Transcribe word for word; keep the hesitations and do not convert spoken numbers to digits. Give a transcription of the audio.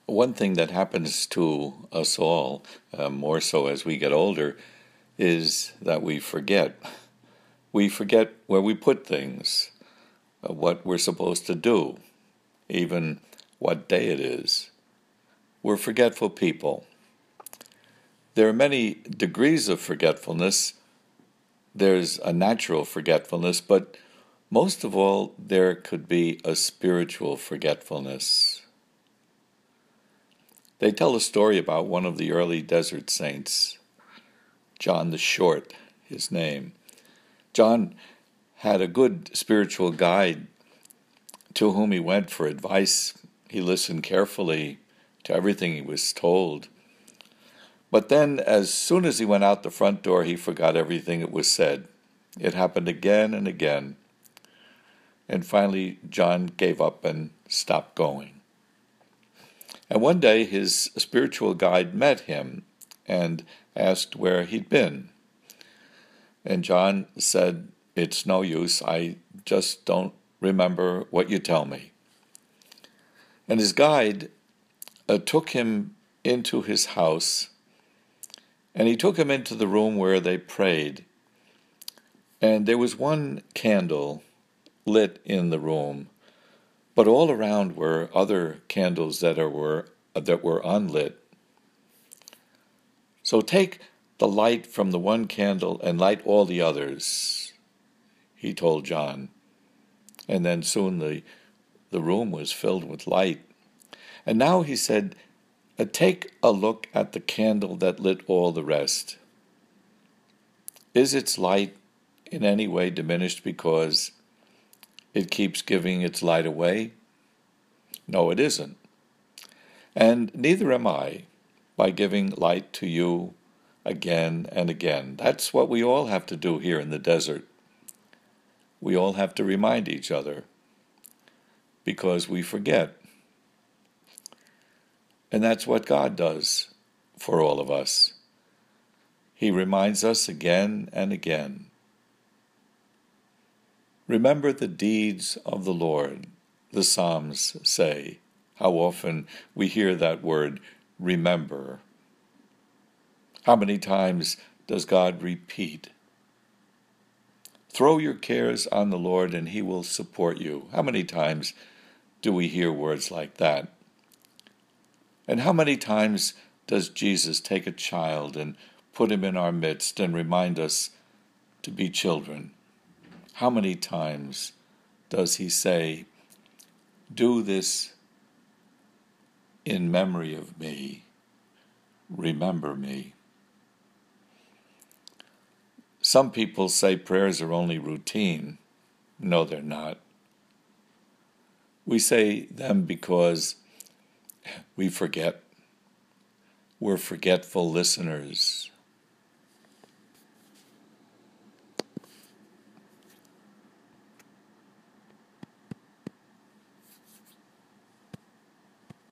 One thing that happens to us all, uh, more so as we get older, is that we forget. We forget where we put things, uh, what we're supposed to do, even what day it is. We're forgetful people. There are many degrees of forgetfulness. There's a natural forgetfulness, but most of all, there could be a spiritual forgetfulness. They tell a story about one of the early desert saints, John the Short, his name. John had a good spiritual guide to whom he went for advice. He listened carefully to everything he was told. But then, as soon as he went out the front door, he forgot everything that was said. It happened again and again. And finally, John gave up and stopped going. And one day, his spiritual guide met him and asked where he'd been. And John said, "It's no use, I just don't remember what you tell me." And his guide uh, took him into his house, and he took him into the room where they prayed. And there was one candle lit in the room, but all around were other candles that are, were that were unlit. "So take the light from the one candle and light all the others," he told John. And then soon the, the room was filled with light. And now he said, uh, "Take a look at the candle that lit all the rest. Is its light in any way diminished because it keeps giving its light away? No, it isn't. And neither am I, by giving light to you again and again." That's what we all have to do here in the desert. We all have to remind each other, because we forget. And that's what God does for all of us. He reminds us again and again. Remember the deeds of the Lord, the Psalms say. How often we hear that word, remember. How many times does God repeat, "Throw your cares on the Lord and he will support you"? How many times do we hear words like that? And how many times does Jesus take a child and put him in our midst and remind us to be children? How many times does he say, "Do this in memory of me, remember me"? Some people say prayers are only routine. No, they're not. We say them because we forget. We're forgetful listeners.